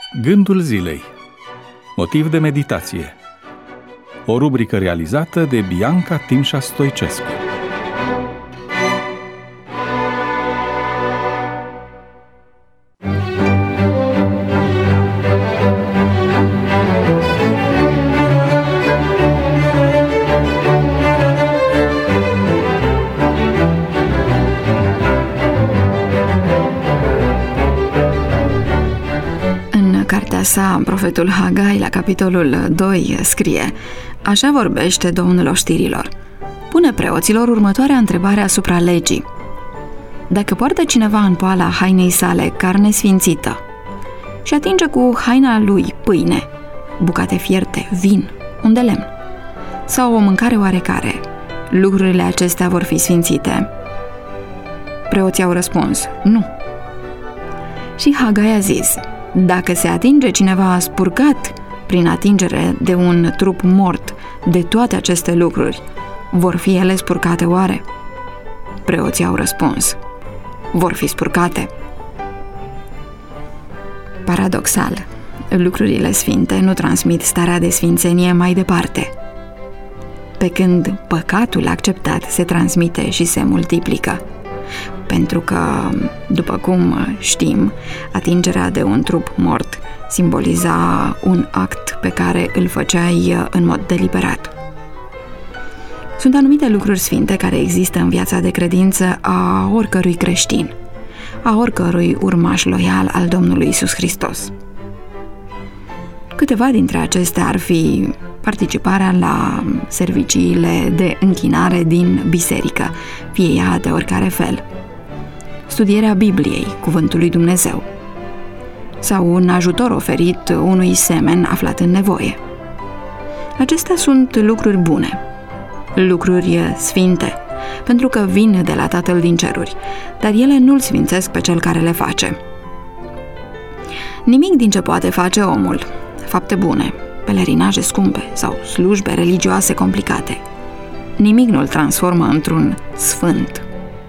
Gândul zilei. Motiv de meditație. O rubrică realizată de Bianca Timșa Stoicescu. Cartea sa, profetul Hagai, la capitolul 2, scrie: Așa vorbește Domnul oștirilor. Pune preoților următoarea întrebare asupra legii. Dacă poartă cineva în poala hainei sale carne sfințită și atinge cu haina lui pâine, bucate fierte, vin, un de lemn sau o mâncare oarecare, lucrurile acestea vor fi sfințite? Preoții au răspuns: nu. Și Hagai a zis: dacă se atinge cineva spurcat prin atingere de un trup mort de toate aceste lucruri, vor fi ele spurcate oare? Preoții au răspuns: vor fi spurcate. Paradoxal, lucrurile sfinte nu transmit starea de sfințenie mai departe, pe când păcatul acceptat se transmite și se multiplică. Pentru că, după cum știm, atingerea de un trup mort simboliza un act pe care îl făceai în mod deliberat. Sunt anumite lucruri sfinte care există în viața de credință a oricărui creștin, a oricărui urmaș loial al Domnului Iisus Hristos. Câteva dintre acestea ar fi participarea la serviciile de închinare din biserică, fie ea de oricare fel, studierea Bibliei, Cuvântul lui Dumnezeu, sau un ajutor oferit unui semen aflat în nevoie. Acestea sunt lucruri bune, lucruri sfinte, pentru că vin de la Tatăl din ceruri, dar ele nu-l sfințesc pe cel care le face. Nimic din ce poate face omul, fapte bune, pelerinaje scumpe sau slujbe religioase complicate, nimic nu-l transformă într-un sfânt.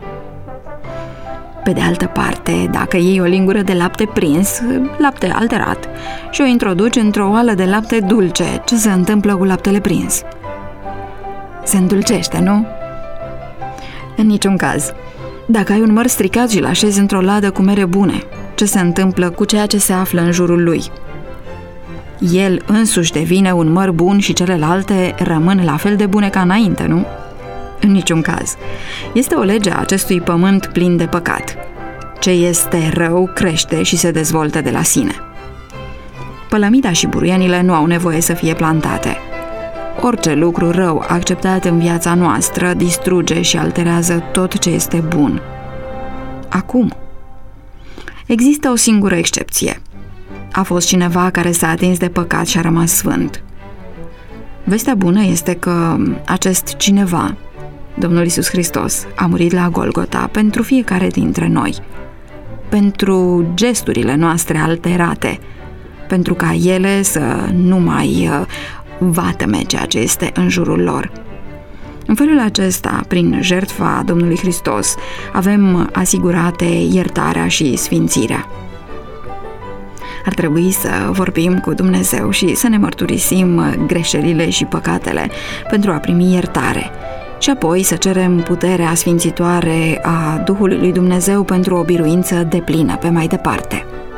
Pe de altă parte, dacă iei o lingură de lapte prins, lapte alterat, și o introduci într-o oală de lapte dulce, ce se întâmplă cu laptele prins? Se îndulcește, nu? În niciun caz. Dacă ai un măr stricat și-l așezi într-o ladă cu mere bune, ce se întâmplă cu ceea ce se află în jurul lui? El însuși devine un măr bun și celelalte rămân la fel de bune ca înainte, nu? În niciun caz. Este o lege a acestui pământ plin de păcat. Ce este rău crește și se dezvoltă de la sine. Pălămida și buruienile nu au nevoie să fie plantate. Orice lucru rău acceptat în viața noastră distruge și alterează tot ce este bun. Acum, există o singură excepție. A fost cineva care s-a atins de păcat și a rămas sfânt. Vestea bună este că acest cineva, Domnul Iisus Hristos, a murit la Golgota pentru fiecare dintre noi, pentru gesturile noastre alterate, pentru ca ele să nu mai vatăme ceea ce este în jurul lor. În felul acesta, prin jertfa Domnului Hristos, avem asigurate iertarea și sfințirea. Ar trebui să vorbim cu Dumnezeu și să ne mărturisim greșelile și păcatele pentru a primi iertare și apoi să cerem puterea sfințitoare a Duhului lui Dumnezeu pentru o biruință deplină pe mai departe.